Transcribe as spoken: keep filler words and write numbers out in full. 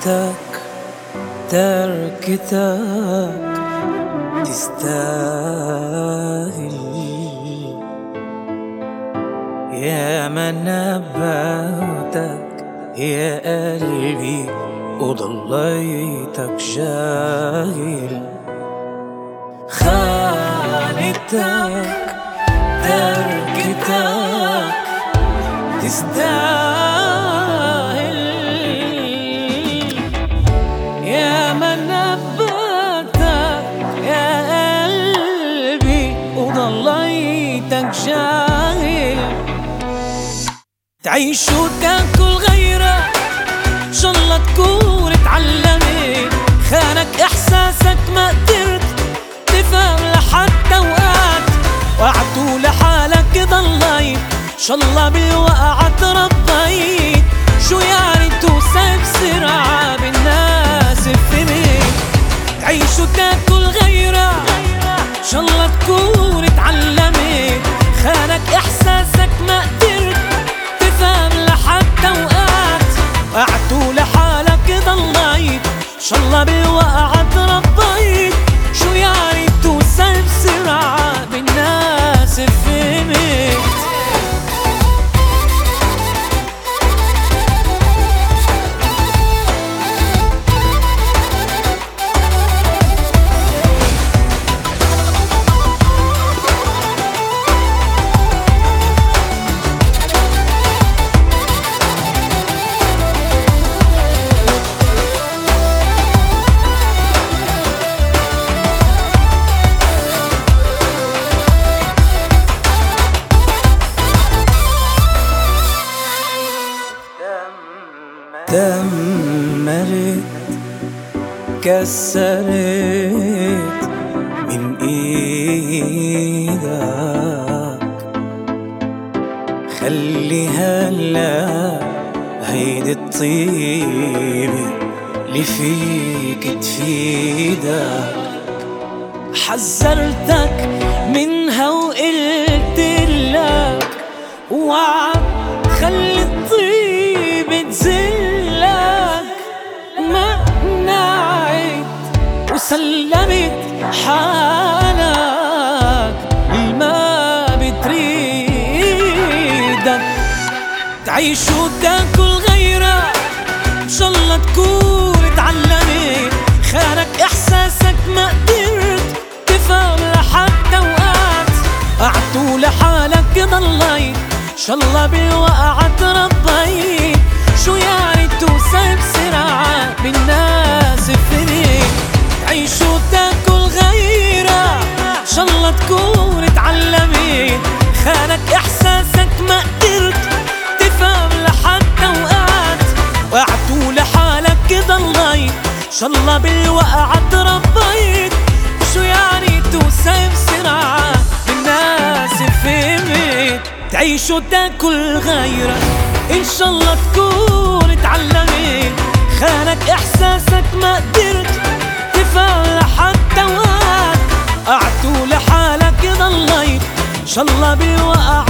تركتك تركتك تستاهل، يا من نبهتك يا قلبي وضليتك جاهل. خانتك تركتك تستاهل، يا من نبهتك يا قلبي وضليتك جاهل. تعيش وتاكل غيرك إن شاء الله تكون اتعلمت، خانك إحساسك ما قدرت تفهم لحتى وقعت، وقعت لحالك ضليت إن شاء الله بالوقعة تربيت. شو يعني توصف بسرعة بالناس فهمت، تعيش وتاكل غيرك إن شاء الله تكون اتعلمت، خانك إحساسك ما قدرت تفهم لحتى وقعت، وقعت لحالك ضليت إن شاء الله بالوقعة تربيت. شو يعني توصل بسرعة بالناس فهمت. دمرت كسرت من ايدك، خلي هلا هيدي الطيبة اللي فيك تفيدك. حذرتك منها وقلت لك وعد خلي الطيبة تزلك، ما نعيت وسلمت حالك لما بتريدك. تعيش وتاكل غيرك إن شاء الله تكون اتعلمت، خانك إحساسك ما قدرت تفهم لحتى وقعت، قعدت لحالك ضليت إن شاء الله بالوقعة تربيت. شو يعني توصل بسرعة بالناس فهمت، تعيش وتاكل غيرك إن شاء الله تكون اتعلمت، خانك إحساسك ما قدرت تفهم لحتى وقعت، وقعت لحالك ضليت إن شاء الله بالوقعة تربيت. شو يعني توصل بسرعة بالناس فهمت، تعيش وتاكل غيرك إن شاء الله تكون اتعلمت، خانك إحساسك ما قدرت تفهم لحتى وقعت، قعدت لحالك ضليت إن شاء الله بالوقعة